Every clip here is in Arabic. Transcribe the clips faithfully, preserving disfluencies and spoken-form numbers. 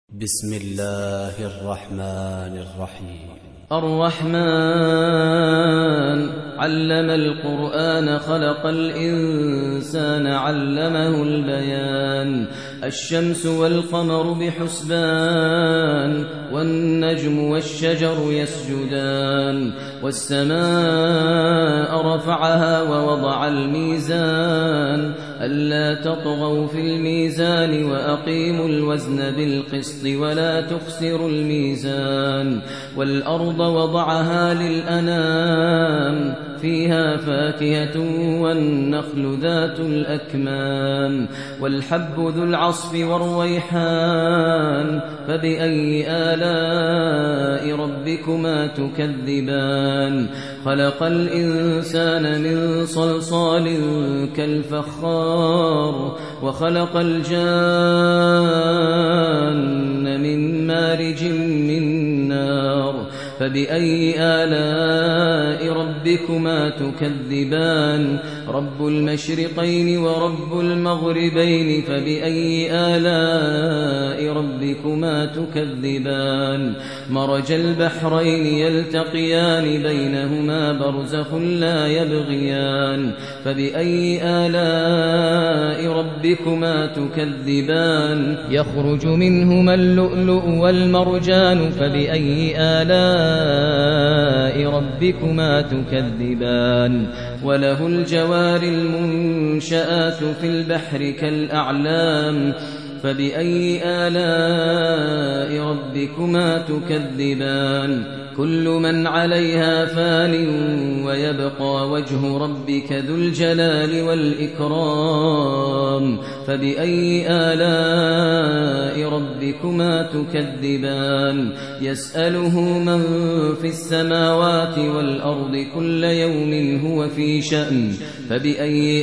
بسم الله الرحمن الرحيم. الرحمن علم القرآن خلق الإنسان علمه البيان. الشمس والقمر بحسبان والنجم والشجر يسجدان. والسماء رفعها ووضع الميزان ألا تطغوا في الميزان وأقيموا الوزن بالقسط ولا تخسروا الميزان. والأرض وضعها للأنام فيها فاكهة والنخل ذات الأكمام والحب ذو العصف والريحان فبأي آلاء ربكما تكذبان. خلق الإنسان من صلصال كالفخار وخلق الجان من مارج من نار فبأي آلاء ربكما تكذبان. رب المشرقين ورب المغربين فبأي آلاء ربكما تكذبان. مرج البحرين يلتقيان بينهما برزخ لا يبغيان فبأي آلاء ربكما تكذبان. يخرج منهما اللؤلؤ والمرجان فبأي آلاء ربكما تكذبان. وله الجوار المنشآت في البحر كالأعلام فبأي آلاء ربكما تكذبان. كل من عليها فان ويبقى وجه ربك ذو الجلال والإكرام فبأي آلاء ربكما تكذبان. يسأله من في السماوات والأرض كل يوم هو في شأن فبأي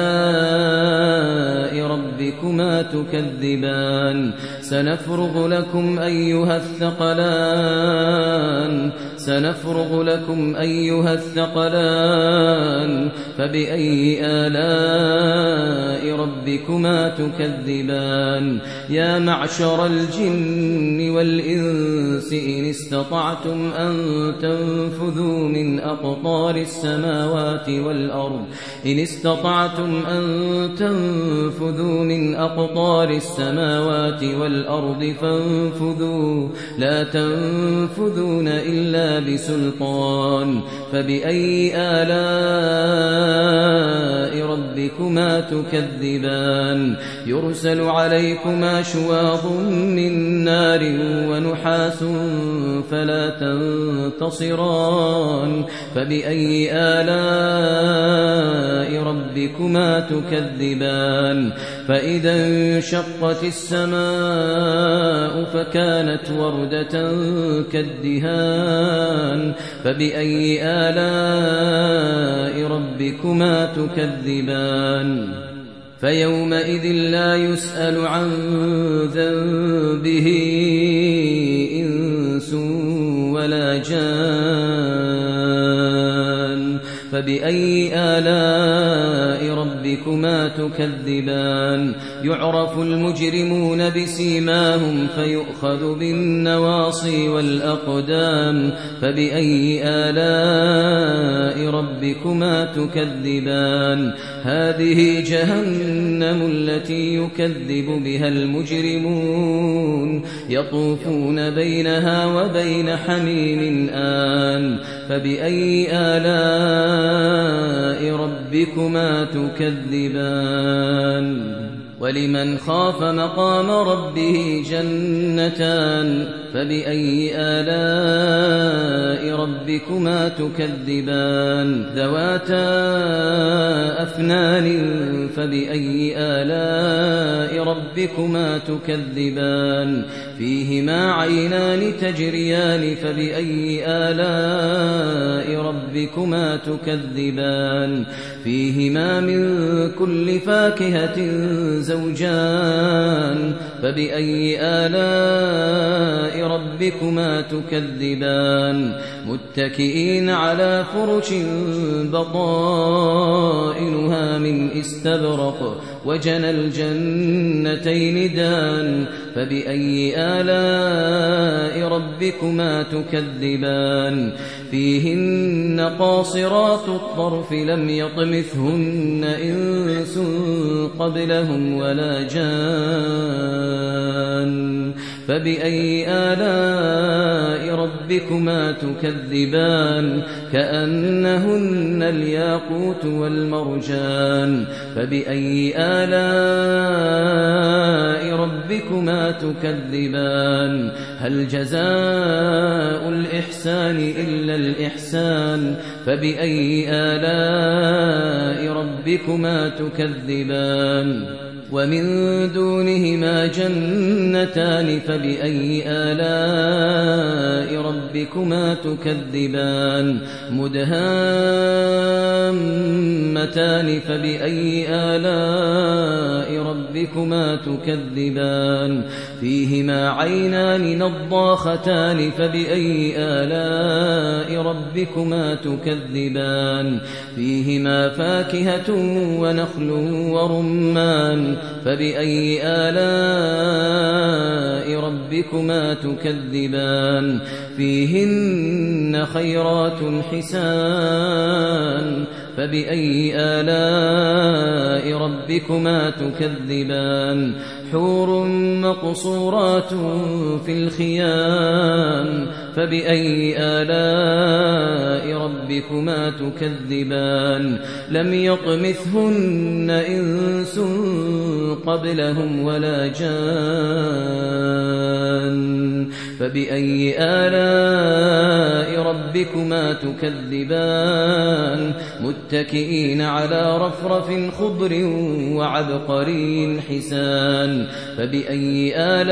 آلاء ربكما تكذبان. سنفرغ لكم أيها الثقلان سنفرغ لكم أيها الثقلان فبأي آلاء ربكما تكذبان. يا معشر الجن والإنس إن استطعتم أن تنفذوا من أقطار السماوات والأرض إن استطعتم أن تنفذوا من أقطار السماوات والأرض فانفذوا لا تنفذون إلا بسلطان فبأي آلاء ربكما تكذبان. يرسل عليكما شواظ من نار ونحاس فلا تنتصران فبأي آلاء ربكما تكذبان. فإذا انشقت السماء فكانت وردة كالدهان فبأي آلاء ربكما تكذبان. فيومئذ لا يسأل عن ذنبه إنس ولا جان فبأي آلاء ربكما تكذبان. يعرف المجرمون بسيماهم فيؤخذ بالنواصي والأقدام فبأي آلاء ربكما تكذبان. هذه جهنم التي يكذب بها المجرمون يطوفون بينها وبين حميم آن فبأي آلاء ربكما تكذبان. ولمن خاف مقام ربه جنتان فبأي آلاء ربكما تكذبان. ذواتا أفنان فبأي آلاء ربكما تكذبان. فيهما عينان تجريان فبأي آلاء ربكما تكذبان. فيهما من كل فاكهة زوجان فبأي آلاء ربكما تكذبان. متكئين على فرش بطائنها من استبرق وجنى الجنتين دان فبأي آلاء ربكما تكذبان فيهن قاصرات الطرف لم يطمثهن إنس قبلهم ولا جان فبأي آلاء ربكما تكذبان كأنهن الياقوت والمرجان فبأي آلاء ربكما تكذبان هل جزاء الإحسان إلا الإحسان فبأي آلاء ربكما تكذبان ومن دونهما جنتان فبأي آلاء ربكما تكذبان مدهامتان فبأي آلاء ربكما تكذبان فيهما عينان نضاختان فبأي آلاء ربكما تكذبان فيهما فاكهة ونخل ورمان فبأي آلاء ربكما تكذبان فيهن خيرات حسان فبأي آلاء ربكما تكذبان حور مقصورات في الخيام فبأي آلاء ربكما تكذبان لم يطمثهن إنس قبلهم ولا جان فبأي آلاء ربكما تكذبان متكئين على رفرف خضر وعبقري حسان فبأي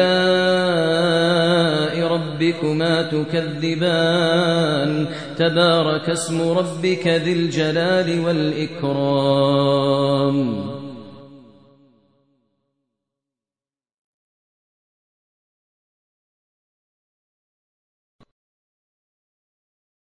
آلاء ربكما تكذبان تبارك اسم ربك ذي الجلال والإكرام